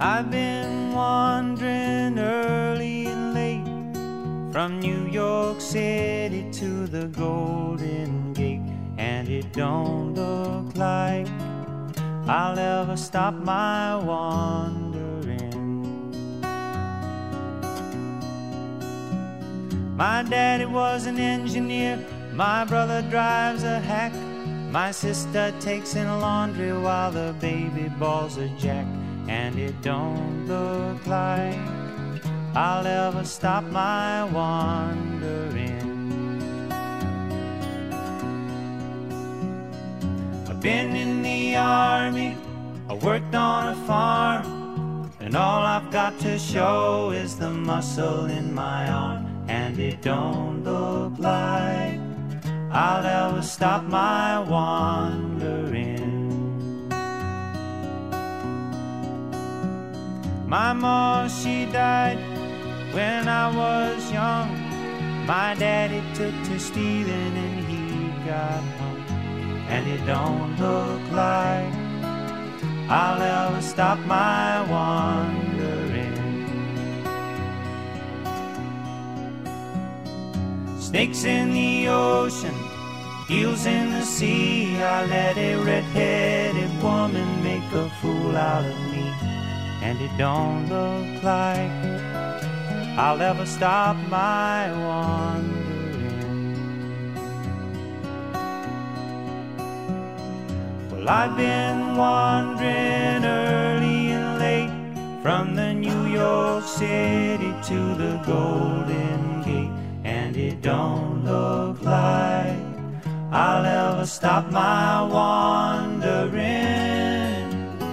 I've been wandering early and late from New York City to the Golden Gate, and it don't look like I'll ever stop my wandering. My daddy was an engineer, my brother drives a hack, my sister takes in laundry while the baby balls a jack, and it don't look like I'll ever stop my wandering. I've been in the army, I worked on a farm, and all I've got to show is the muscle in my arm, and it don't look like I'll ever stop my wandering. My mom, she died when I was young. My daddy took to stealing and he got hung, and it don't look like I'll ever stop my wandering. Snakes in the ocean, eels in the sea, I let a red-headed woman make a fool out of me, and it don't look like I'll ever stop my wandering. Well, I've been wandering early and late from the New York City to the Golden Gate, and it don't look like I'll ever stop my wandering.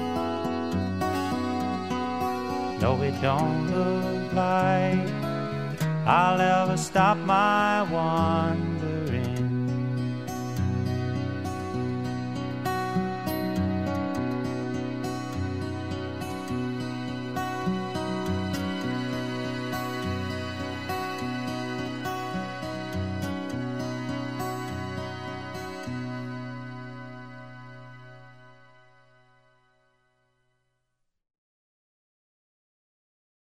No, it don't look like I'll ever stop my wandering.